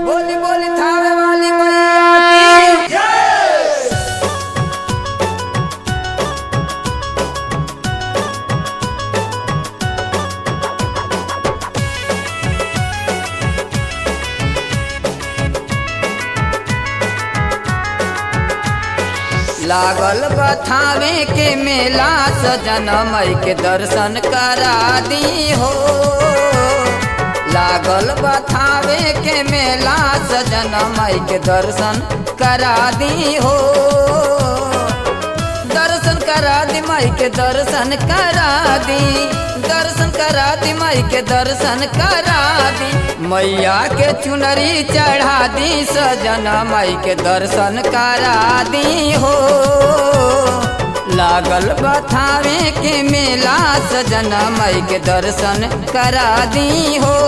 बोली बोली थावे वाली मैया की लागल बथावे के मेला सजन मई के दर्शन करा दी हो। लागल बथावे के मेला सजन मई के दर्शन करा दी हो। दर्शन करा दी मई के दर्शन करा दी, दर्शन करा दी मई के दर्शन करा दी। मैया के चुनरी चढ़ा दी सजन मई के दर्शन करा दी हो। लागल बथावे के मेला सजन मई के दर्शन करा दी हो।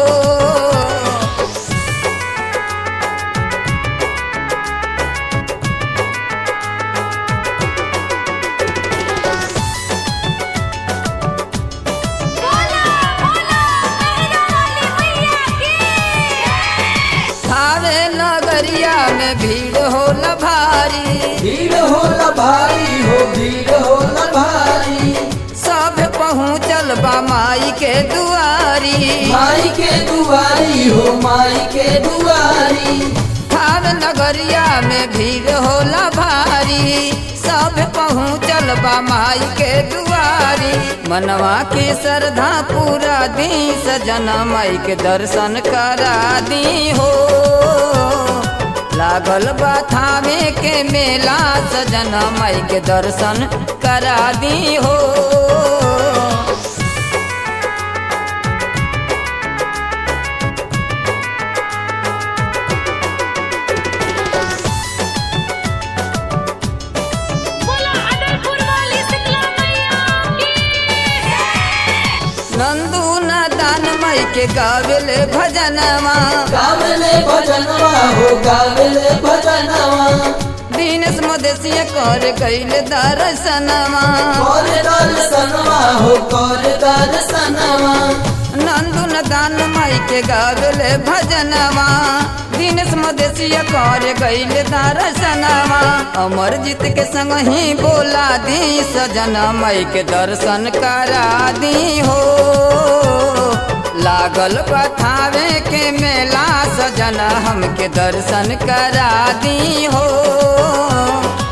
नगरिया में भीड़ होला भारी, भीड़ होला भारी हो, भीड़ होला भारी। सब पहुँचल बा माई के दुआरी, माई के दुआरी हो, माई के दुआरी। थावे नगरिया में भीड़ होला भारी, सब पहुँचल बा माई के दुआरी। मनवा के श्रद्धा पूरा दी सजन माई के दर्शन करा दी हो। लागल बथावे के मेला सजन माई के दर्शन करा दी हो। नंदू नादान मई के गावेले भजनवा, गावेले भजनवा हो, गावेले भजनवा। दीनेश मदेशिया कर गईले दर्शनवा, कर दर्शनवा हो, कर दर्शनवा। नंदू नादान मई के गावेले भजनवा, दीनेश मदेशिया कर गईले दर्शनवा। अमरजीत के संग ही बोला दी सजन मई के दर्शन करा दी हो। लागल बथावे के मेला सजन हमके दर्शन करा दी हो।